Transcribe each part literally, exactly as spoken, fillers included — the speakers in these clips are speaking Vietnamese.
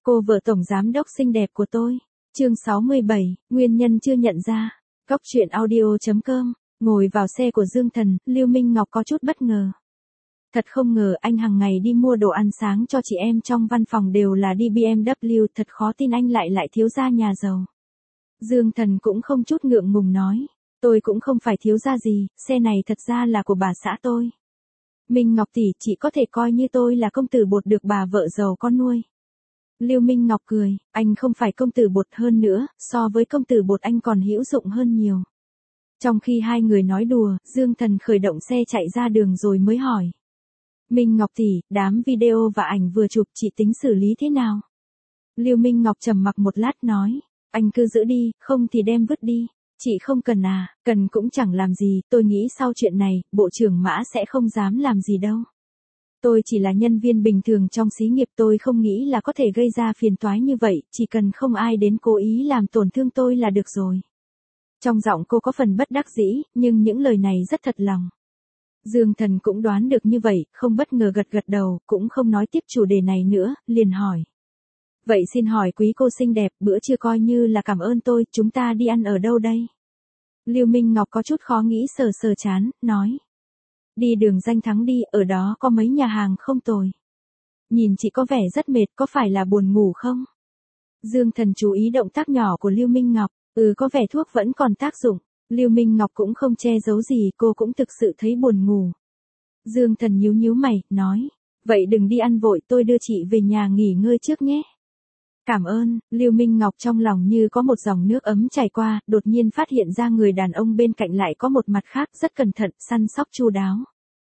Cô vợ tổng giám đốc xinh đẹp của tôi. Chương sáu mươi bảy, nguyên nhân chưa nhận ra. Cóc truyện audio chấm com. Ngồi vào xe của Dương Thần, Lưu Minh Ngọc có chút bất ngờ. Thật không ngờ anh hàng ngày đi mua đồ ăn sáng cho chị em trong văn phòng đều là đi bê em vê, thật khó tin anh lại lại thiếu gia nhà giàu. Dương Thần cũng không chút ngượng ngùng nói, tôi cũng không phải thiếu gia gì, xe này thật ra là của bà xã tôi. Minh Ngọc tỷ, chị có thể coi như tôi là công tử bột được bà vợ giàu con nuôi. Lưu Minh Ngọc cười, anh không phải công tử bột, hơn nữa, so với công tử bột anh còn hữu dụng hơn nhiều. Trong khi hai người nói đùa, Dương Thần khởi động xe chạy ra đường rồi mới hỏi. Minh Ngọc tỷ, đám video và ảnh vừa chụp chị tính xử lý thế nào? Lưu Minh Ngọc trầm mặc một lát nói, anh cứ giữ đi, không thì đem vứt đi. Chị không cần à, cần cũng chẳng làm gì, tôi nghĩ sau chuyện này, Bộ trưởng Mã sẽ không dám làm gì đâu. Tôi chỉ là nhân viên bình thường trong xí nghiệp, tôi không nghĩ là có thể gây ra phiền toái như vậy, chỉ cần không ai đến cố ý làm tổn thương tôi là được rồi. Trong giọng cô có phần bất đắc dĩ, nhưng những lời này rất thật lòng. Dương Thần cũng đoán được như vậy, không bất ngờ gật gật đầu, cũng không nói tiếp chủ đề này nữa, liền hỏi. Vậy xin hỏi quý cô xinh đẹp, bữa trưa coi như là cảm ơn tôi, chúng ta đi ăn ở đâu đây? Lưu Minh Ngọc có chút khó nghĩ, sờ sờ chán, nói. Đi đường Danh Thắng đi, ở đó có mấy nhà hàng không tồi. Nhìn chị có vẻ rất mệt, có phải là buồn ngủ không? Dương Thần chú ý động tác nhỏ của Lưu Minh Ngọc, ừ có vẻ thuốc vẫn còn tác dụng. Lưu Minh Ngọc cũng không che giấu gì, cô cũng thực sự thấy buồn ngủ. Dương Thần nhíu nhíu mày, nói. Vậy đừng đi ăn vội, tôi đưa chị về nhà nghỉ ngơi trước nhé. Cảm ơn, Lưu Minh Ngọc trong lòng như có một dòng nước ấm chảy qua, đột nhiên phát hiện ra người đàn ông bên cạnh lại có một mặt khác rất cẩn thận, săn sóc chu đáo.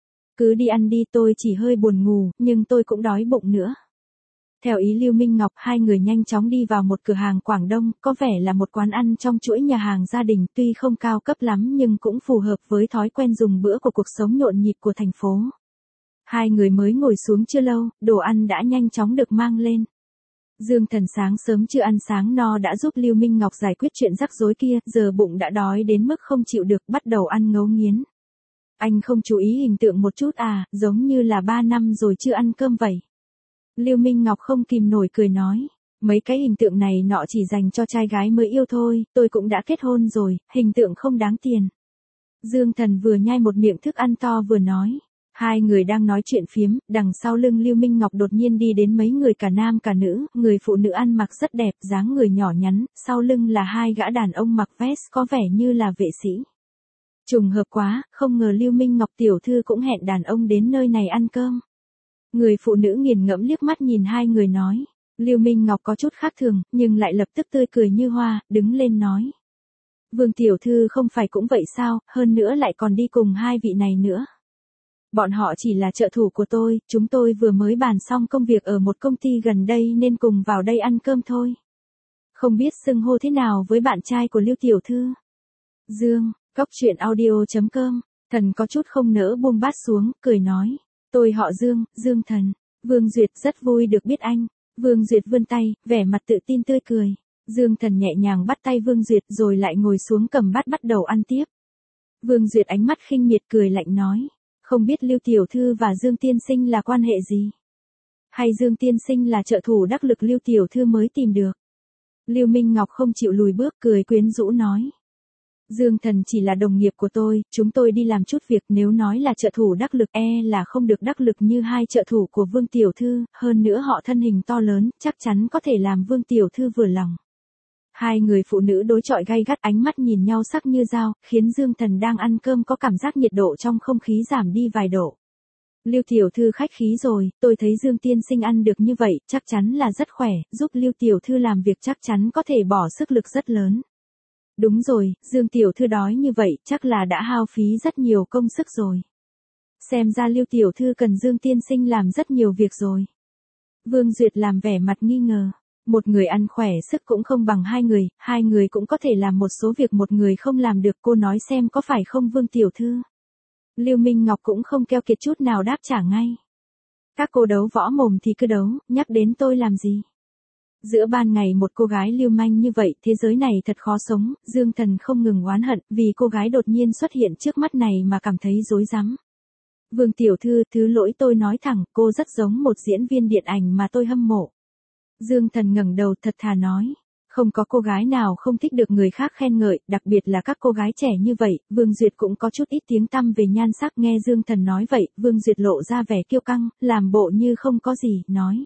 Cứ đi ăn đi, tôi chỉ hơi buồn ngủ, nhưng tôi cũng đói bụng nữa. Theo ý Lưu Minh Ngọc, hai người nhanh chóng đi vào một cửa hàng Quảng Đông, có vẻ là một quán ăn trong chuỗi nhà hàng gia đình, tuy không cao cấp lắm nhưng cũng phù hợp với thói quen dùng bữa của cuộc sống nhộn nhịp của thành phố. Hai người mới ngồi xuống chưa lâu, đồ ăn đã nhanh chóng được mang lên. Dương Thần sáng sớm chưa ăn sáng no đã giúp Lưu Minh Ngọc giải quyết chuyện rắc rối kia, giờ bụng đã đói đến mức không chịu được, bắt đầu ăn ngấu nghiến. Anh không chú ý hình tượng một chút à, giống như là ba năm rồi chưa ăn cơm vậy. Lưu Minh Ngọc không kìm nổi cười nói, mấy cái hình tượng này nọ chỉ dành cho trai gái mới yêu thôi, tôi cũng đã kết hôn rồi, hình tượng không đáng tiền. Dương Thần vừa nhai một miệng thức ăn to vừa nói. Hai người đang nói chuyện phiếm, đằng sau lưng Lưu Minh Ngọc đột nhiên đi đến mấy người cả nam cả nữ, người phụ nữ ăn mặc rất đẹp, dáng người nhỏ nhắn, sau lưng là hai gã đàn ông mặc vest có vẻ như là vệ sĩ. Trùng hợp quá, không ngờ Lưu Minh Ngọc tiểu thư cũng hẹn đàn ông đến nơi này ăn cơm. Người phụ nữ nghiền ngẫm liếc mắt nhìn hai người nói, Lưu Minh Ngọc có chút khác thường, nhưng lại lập tức tươi cười như hoa, đứng lên nói. Vương tiểu thư không phải cũng vậy sao, hơn nữa lại còn đi cùng hai vị này nữa. Bọn họ chỉ là trợ thủ của tôi, chúng tôi vừa mới bàn xong công việc ở một công ty gần đây nên cùng vào đây ăn cơm thôi. Không biết xưng hô thế nào với bạn trai của Lưu tiểu thư? Dương, cóc truyện audio chấm com, Thần có chút không nỡ buông bát xuống, cười nói. Tôi họ Dương, Dương Thần. Vương Duyệt rất vui được biết anh. Vương Duyệt vươn tay, vẻ mặt tự tin tươi cười. Dương Thần nhẹ nhàng bắt tay Vương Duyệt rồi lại ngồi xuống cầm bát bắt đầu ăn tiếp. Vương Duyệt ánh mắt khinh miệt cười lạnh nói. Không biết Lưu tiểu thư và Dương tiên sinh là quan hệ gì? Hay Dương tiên sinh là trợ thủ đắc lực Lưu tiểu thư mới tìm được? Lưu Minh Ngọc không chịu lùi bước, cười quyến rũ nói. Dương Thần chỉ là đồng nghiệp của tôi, chúng tôi đi làm chút việc, nếu nói là trợ thủ đắc lực e là không được đắc lực như hai trợ thủ của Vương tiểu thư, hơn nữa họ thân hình to lớn, chắc chắn có thể làm Vương tiểu thư vừa lòng. Hai người phụ nữ đối chọi gay gắt, ánh mắt nhìn nhau sắc như dao, khiến Dương Thần đang ăn cơm có cảm giác nhiệt độ trong không khí giảm đi vài độ. Lưu tiểu thư khách khí rồi, tôi thấy Dương tiên sinh ăn được như vậy, chắc chắn là rất khỏe, giúp Lưu tiểu thư làm việc chắc chắn có thể bỏ sức lực rất lớn. Đúng rồi, Dương tiểu thư đói như vậy, chắc là đã hao phí rất nhiều công sức rồi. Xem ra Lưu tiểu thư cần Dương tiên sinh làm rất nhiều việc rồi. Vương Duyệt làm vẻ mặt nghi ngờ. Một người ăn khỏe sức cũng không bằng hai người, hai người cũng có thể làm một số việc một người không làm được, cô nói xem có phải không Vương tiểu thư? Lưu Minh Ngọc cũng không keo kiệt chút nào đáp trả ngay. Các cô đấu võ mồm thì cứ đấu, nhắc đến tôi làm gì? Giữa ban ngày một cô gái lưu manh như vậy, thế giới này thật khó sống, Dương Thần không ngừng oán hận, vì cô gái đột nhiên xuất hiện trước mắt này mà cảm thấy rối rắm. Vương tiểu thư, thứ lỗi tôi nói thẳng, cô rất giống một diễn viên điện ảnh mà tôi hâm mộ. Dương Thần ngẩng đầu thật thà nói. Không có cô gái nào không thích được người khác khen ngợi, đặc biệt là các cô gái trẻ như vậy. Vương Duyệt cũng có chút ít tiếng tăm về nhan sắc. Nghe Dương Thần nói vậy, Vương Duyệt lộ ra vẻ kiêu căng, làm bộ như không có gì, nói.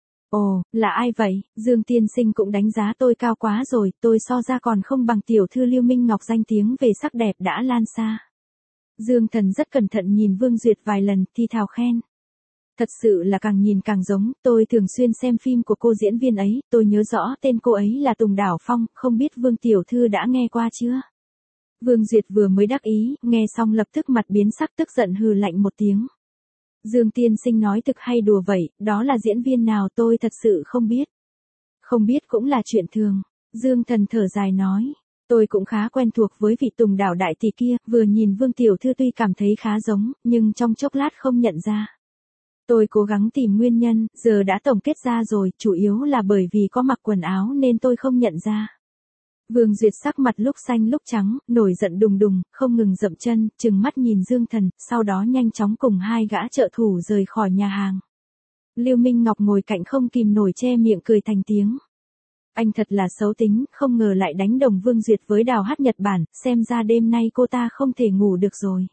Ồ, là ai vậy? Dương tiên sinh cũng đánh giá tôi cao quá rồi, tôi so ra còn không bằng tiểu thư Lưu Minh Ngọc, danh tiếng về sắc đẹp đã lan xa. Dương Thần rất cẩn thận nhìn Vương Duyệt vài lần, thi thào khen. Thật sự là càng nhìn càng giống, tôi thường xuyên xem phim của cô diễn viên ấy, tôi nhớ rõ tên cô ấy là Tùng Đảo Phong, không biết Vương tiểu thư đã nghe qua chưa? Vương Duyệt vừa mới đắc ý, nghe xong lập tức mặt biến sắc, tức giận hừ lạnh một tiếng. Dương tiên sinh nói thực hay đùa vậy, đó là diễn viên nào tôi thật sự không biết. Không biết cũng là chuyện thường. Dương Thần thở dài nói. Tôi cũng khá quen thuộc với vị Tùng Đảo đại tỷ kia, vừa nhìn Vương tiểu thư tuy cảm thấy khá giống, nhưng trong chốc lát không nhận ra. Tôi cố gắng tìm nguyên nhân, giờ đã tổng kết ra rồi, chủ yếu là bởi vì có mặc quần áo nên tôi không nhận ra. Vương Duyệt sắc mặt lúc xanh lúc trắng, nổi giận đùng đùng, không ngừng dậm chân, trừng mắt nhìn Dương Thần, sau đó nhanh chóng cùng hai gã trợ thủ rời khỏi nhà hàng. Lưu Minh Ngọc ngồi cạnh không kìm nổi che miệng cười thành tiếng. Anh thật là xấu tính, không ngờ lại đánh đồng Vương Duyệt với Đào Hát Nhật Bản, xem ra đêm nay cô ta không thể ngủ được rồi.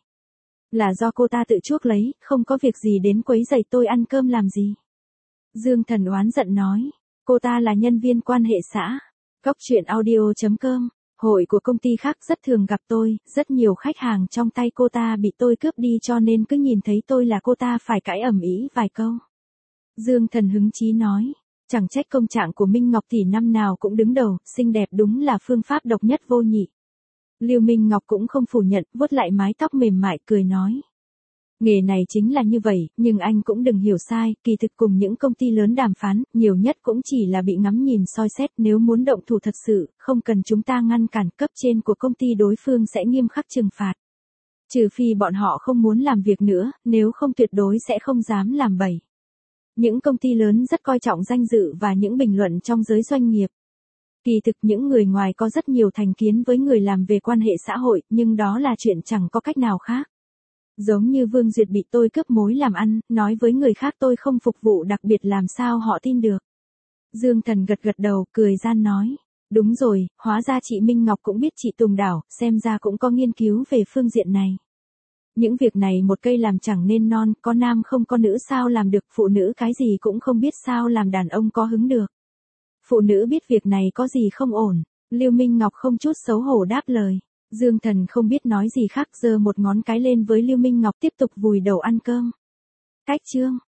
Là do cô ta tự chuốc lấy, không có việc gì đến quấy rầy tôi ăn cơm làm gì. Dương Thần oán giận nói, cô ta là nhân viên quan hệ xã. Cóc truyện audio chấm com, hội của công ty khác rất thường gặp tôi, rất nhiều khách hàng trong tay cô ta bị tôi cướp đi cho nên cứ nhìn thấy tôi là cô ta phải cãi ầm ĩ vài câu. Dương Thần hứng chí nói, chẳng trách công trạng của Minh Ngọc tỷ năm nào cũng đứng đầu, xinh đẹp đúng là phương pháp độc nhất vô nhị. Lưu Minh Ngọc cũng không phủ nhận, vuốt lại mái tóc mềm mại cười nói. Nghề này chính là như vậy, nhưng anh cũng đừng hiểu sai, kỳ thực cùng những công ty lớn đàm phán, nhiều nhất cũng chỉ là bị ngắm nhìn soi xét, nếu muốn động thủ thật sự, không cần chúng ta ngăn cản, cấp trên của công ty đối phương sẽ nghiêm khắc trừng phạt. Trừ phi bọn họ không muốn làm việc nữa, nếu không tuyệt đối sẽ không dám làm bậy. Những công ty lớn rất coi trọng danh dự và những bình luận trong giới doanh nghiệp. Kỳ thực những người ngoài có rất nhiều thành kiến với người làm về quan hệ xã hội, nhưng đó là chuyện chẳng có cách nào khác. Giống như Vương Duyệt bị tôi cướp mối làm ăn, nói với người khác tôi không phục vụ đặc biệt làm sao họ tin được. Dương Thần gật gật đầu, cười gian nói. Đúng rồi, hóa ra chị Minh Ngọc cũng biết chị Tùng Đảo, xem ra cũng có nghiên cứu về phương diện này. Những việc này một cây làm chẳng nên non, có nam không có nữ sao làm được, phụ nữ cái gì cũng không biết sao làm đàn ông có hứng được. Phụ nữ biết việc này có gì không ổn. Lưu Minh Ngọc không chút xấu hổ đáp lời. Dương Thần không biết nói gì khác, giơ một ngón cái lên với Lưu Minh Ngọc tiếp tục vùi đầu ăn cơm. Cách chương